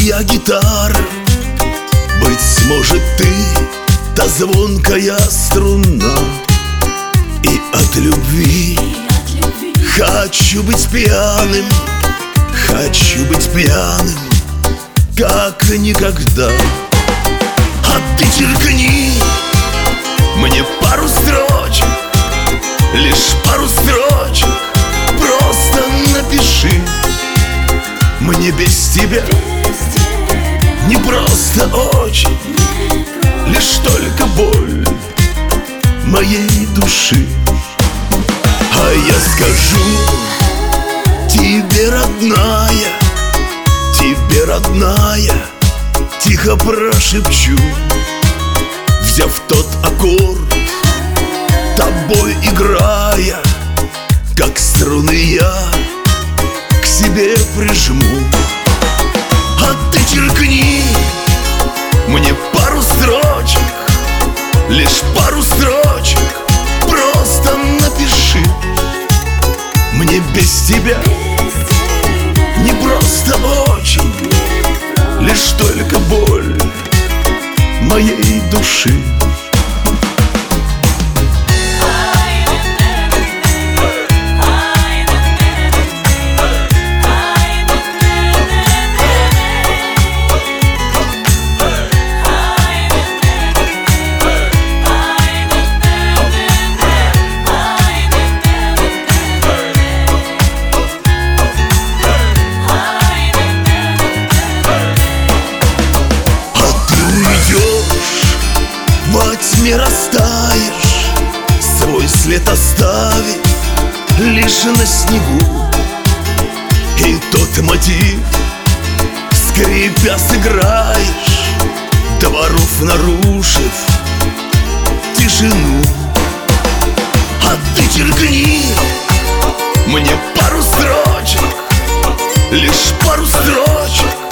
моя гитара. Быть может, ты та звонкая струна. И от любви хочу быть пьяным, хочу быть пьяным, как никогда. А ты черкни мне пару строчек, лишь пару строчек, просто напиши. Мне без тебя не просто очень, лишь только боль моей души. А я скажу тебе, родная, тебе, родная, тихо прошепчу, взяв тот аккорд, тобой играя, как струны я к себе прижму. А ты черкни мне пару строчек, лишь пару строчек, просто напиши. Мне без тебя не просто очень, лишь только боль моей души. Во тьме растаешь, свой след оставив лишь на снегу. И тот мотив, скрипя, сыграешь, дворов нарушив тишину. А ты черкни мне пару строчек, лишь пару строчек,